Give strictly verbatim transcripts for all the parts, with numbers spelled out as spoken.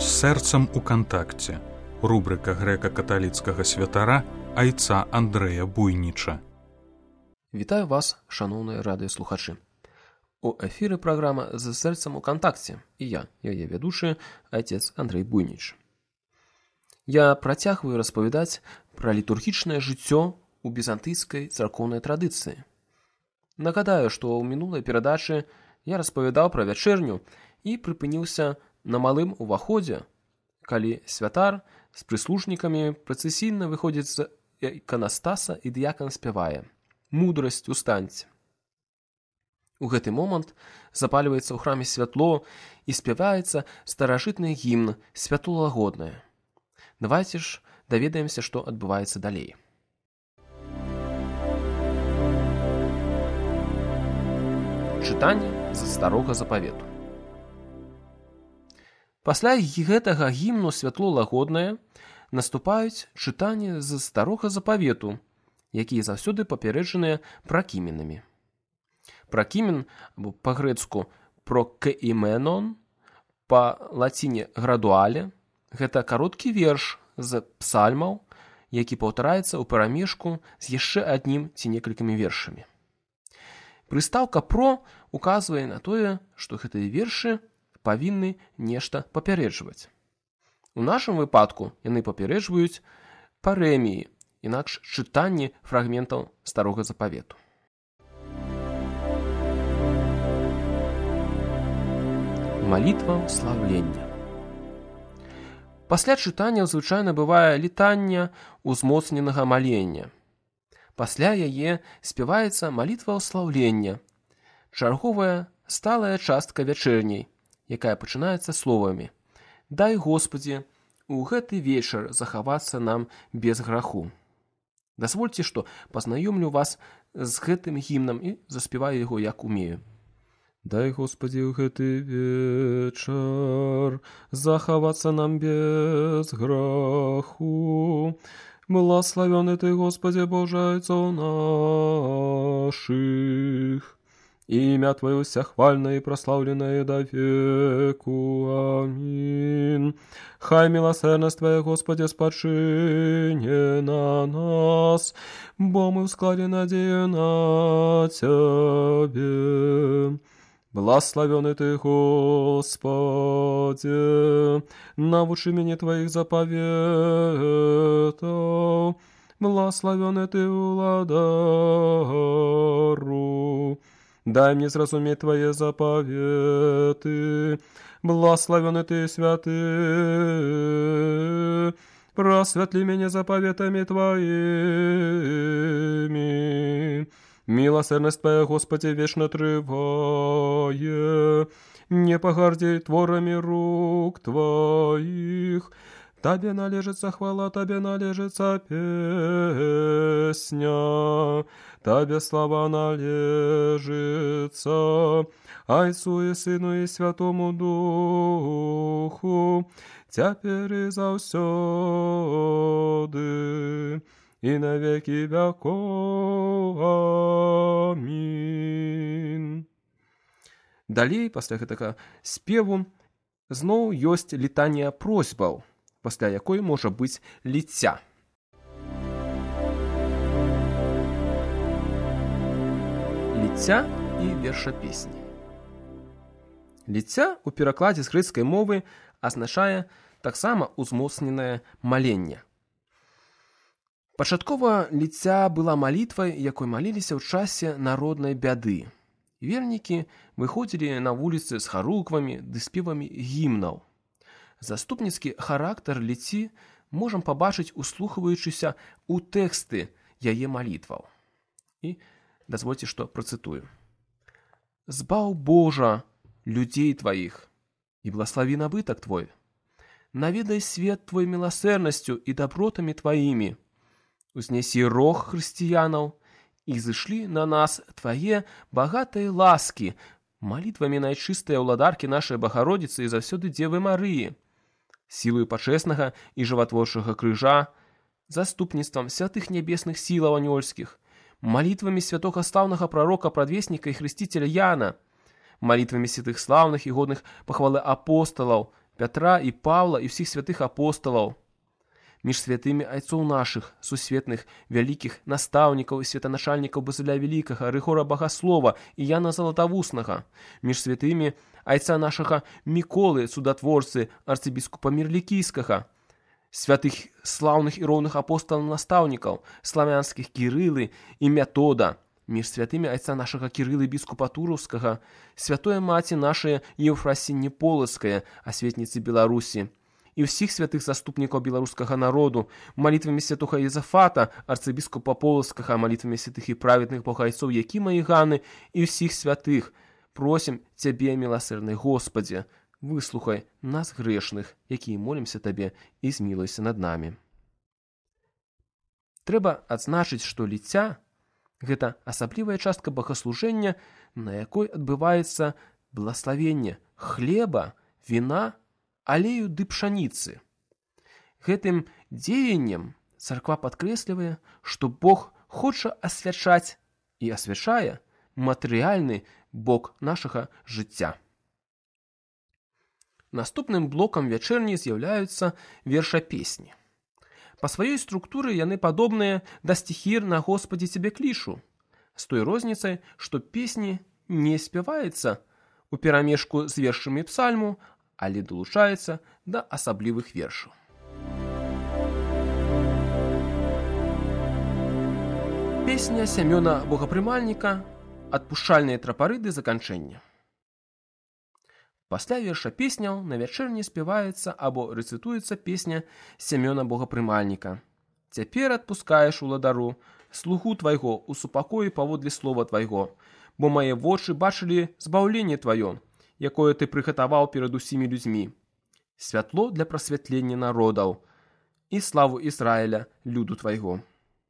З сэрцам у кантакце. Рубрика грэка-каталіцкага святара айца Андрэя Буйніча. Вітаю вас, шаноўныя радыёслухачы. У эфіры праграма «З сэрцам у кантакце» і я, яе вядучы, айцец Андрэй Буйніч. Я працягваю распавядаць пра літургічнае жыццё у візантыйскай царкоўнай традыцыі. Нагадаю, што ў мінулай перадачы я распавядаў пра вячэрню і прыпыніўся на малым уваходзе, калі святар з прыслужнікамі працэсійна выходзіць з іканастаса і дыякан спявае «Мудрасць, устаньце». У гэты момант запальваецца ў храме святло і спяваецца старажытны гімн «Святлолагоднае». Давайце ж даведаемся, што адбываецца далей. Чытанне з старога запавету. Пасля гэтага гімну «Святлолагоднае» наступаюць чытанні з старога запавету, якія заўсёды папярэджаныя пракіменамі. Пракімен, або па-грэцку «прокеіменон», па-лаціне «градуале» – гэта кароткі верш з псальмаў, які паўтараецца ў перамешку з яшчэ аднім ці некалькімі вершамі. Прыстаўка «про» указвае на тое, што гэтыя вершы павінны нешта папярэджваць. У нашым выпадку яны папярэджваюць парэміі, інакш чытанні фрагментаў старога запавету. Малітва слаўлення. Пасля чытання звычайна бывае літанне ўзмоцненага малення. Пасля яе спяваецца малітва слаўлення, чарговая сталая частка вячэрняй, якая пачынаецца словамі «Дай, Господі, у гэты вечар захавацца нам без граху». Дазвольце, што пазнаёмлю вас з гэтым гімнам і заспяваю яго, як умею. Дай, Господі, у гэты вечар захавацца нам без граху. Благословёны ты, Господи, Боже, Отцов наших. Имя Твое всехвальное и прославленное до веку. Аминь. Хай милосердность Твоя, Господи, спочине на нас, бо мы в складе надею на Тебе. Благословенный Ты, Господи, научи меня Твоих заповедов. Благословенный Ты, владару. Дай мне зразуметь Твои заповеты, благословенный Ты, святый, просветли меня заповедами Твоими. Милосердность Твоя, Господи, вечно трывае, не погорди творами рук Твоих. Тебе належится хвала, Тебе належится песня, Тебе слава належится, Отцу и Сыну и Святому Духу, теперь и завсёды, и на веки веков. Аминь. Далей, пасля гэтага спеву, зноў ёсць літанія просьбаў, пасля якой можа быць ліцця. Ліцця і вершапесні. Ліцця ў перакладзе з грэцкай мовы азначае таксама ўзмоцненае маленне. Пачаткова ліцця была малітвай, якой маліліся ў часе народнай бяды. Вернікі выходзілі на вуліцы з харуквамі ды спевамі гімнаў. Заступніцкі характар ліцці можам пабачыць, услухваючыся ў тэксты яе малітваў. І дазвольце, што працытую. «Збаў, Божа, людзей Тваіх, і благослови набытак Твой. Наведай свет Твой милосерднасцю і добротамі Тваімі. Узнесі рог хрысціянаў, і зышлі на нас Твае багатыя ласкі, малітвамі найчыстыя ўладаркі нашай Багародзіцы і заўсёды Дзевы Марыі, сілою пачэснага і жыватворчага крыжа, заступніцтвам святых нябесных сілаў анёльскіх, малітвамі святога слаўнага прарока, прадвесніка і хрысціцеля Яна, малітвамі святых слаўных і годных пахвалы апосталаў, Пятра і Павла і ўсіх святых апосталаў, між святымі айцоў нашых, сусветных, вялікіх настаўнікаў і святаначальнікаў Базыля Великага, Рыгора Багаслова і Яна Залатавуснага, між святымі айца нашага Міколы, цудатворцы, арцыбіскупа Мірлікійскага, святых слаўных і роўных апосталаў-настаўнікаў, славянскіх Кірылы і Метода, між святымі айца нашага Кірылы біскупа Тураўскага, святое маці нашая Еўфрасінне Полацкая, асветніцы Беларусі, і ўсіх святых заступнікаў беларускага народу, малітвамі святога Езафата, арцыбіскупа Полацкага, малітвамі святых і праведных богайцоў Якіма і Ганы і ўсіх святых, просім Цябе, міласэрны Господзе, выслухай нас грэшных, якія молімся Табе, і змілуйся над намі. Трэба адзначыць, што ліця – гэта асаблівая частка богаслужэння, на якой адбываецца благаславенне хлеба, віна, алею ды пшаніцы. Гэтым дзеяннем царква падкрэслівае, што Бог хоча асвячаць і асвячае матэрыяльны бок нашага жыцця. Наступным блокам вячэрні з'яўляюцца вершапесні. Па сваёй структуры яны падобныя да стихір «На Господі цябе клішу», з той розніцай, што песні не спяваецца у перамешку з вершамі псальму, але далучаецца да асаблівых вершаў. Песня Сямёна Богапрымальніка «Адпушчальныя трапары ды заканчэння». Пасля верша песняў на вячэрні спяваецца або рэцытуецца песня Сямёна Богапрымальніка. «Цяпер адпускаеш, уладару, слугу твайго у супакоі паводле слова твайго, бо мае вочы бачылі збаўленне тваё, якое ты прыгатаваў перад усімі людзьмі, святло для прасвятлення народаў і славу Ізраіля, люду твайго».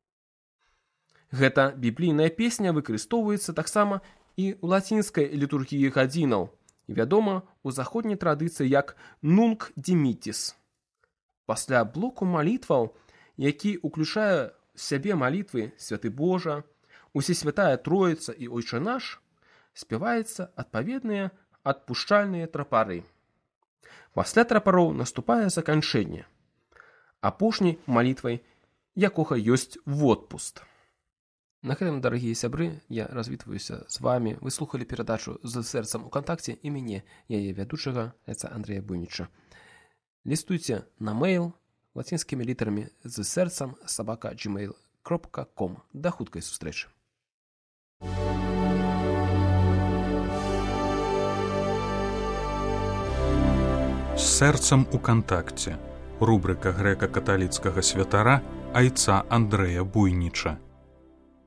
Гэта біблійная песня выкарыстоўваецца таксама і ў лацінскай літургіі гадзінаў, і вядома у заходняй традыцыі як «Нунк димитис». Пасля блоку малітваў, які ўключае в сябе малітвы «Святы Божа», «Усесвятая Троіца» і «Ойчэ наш», спяваецца адпаведныя адпушчальныя трапары. Пасля трапароў наступае заканчэнне, апошняй малітвай якога ёсць водпуст. На гэтым, дарагія сябры, я развітваюся з вами. Вы слухалі перадачу «З сэрцам у кантакце» і мяне, яе вядучага, айца Андрэя Буйніча. Лістуйце на мэйл лацінскімі літарамі «З сэрцам сабака джимейл кропка ком». Да хуткай сустрэчы. З сэрцам у кантакце. Рубрика грэка-каталіцкага святара айца Андрэя Буйніча.